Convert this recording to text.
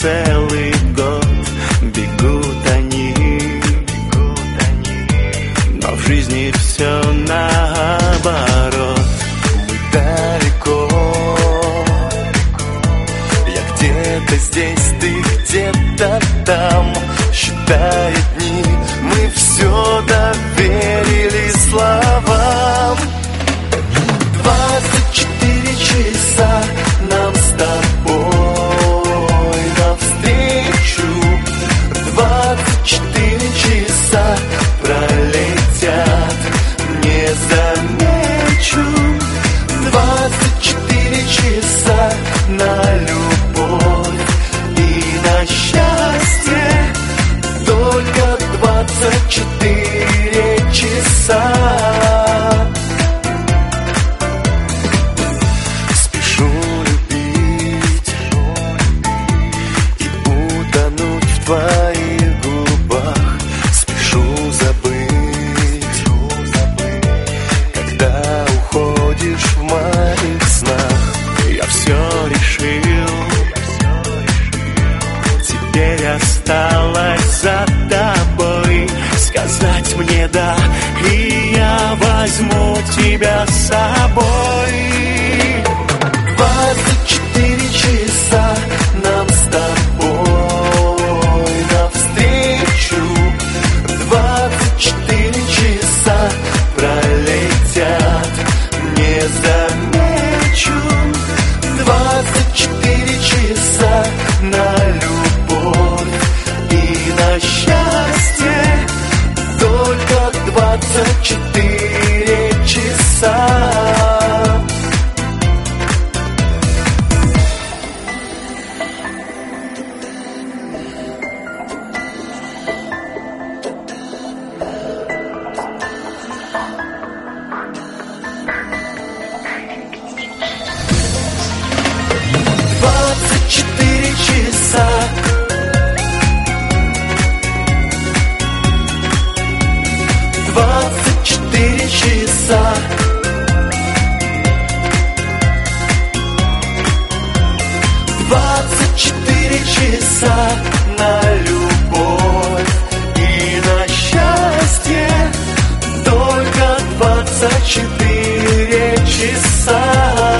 целый год бегут они, но в жизни все наоборот. Мы далеко, я где-то здесь, ты где-то там. Считая дни, мы все доверили словам. 24 часа нам с тобой навстречу. 24 часа пролетят, не замечу. 24 часа на любовь и на счастье. Только 24 часа. Спешу любить и утонуть в твоих губах. Спешу забыть, когда уходишь в моих снах. Я все решил, теперь осталось за тобой сказать мне да, и я возьму тебя с собой. 24 часа нам с тобой навстречу. 24 часа пролетят, не замечу. 24 часа на любовь и на счастье. Только 24 часа. На любовь и на счастье. Только 24 часа.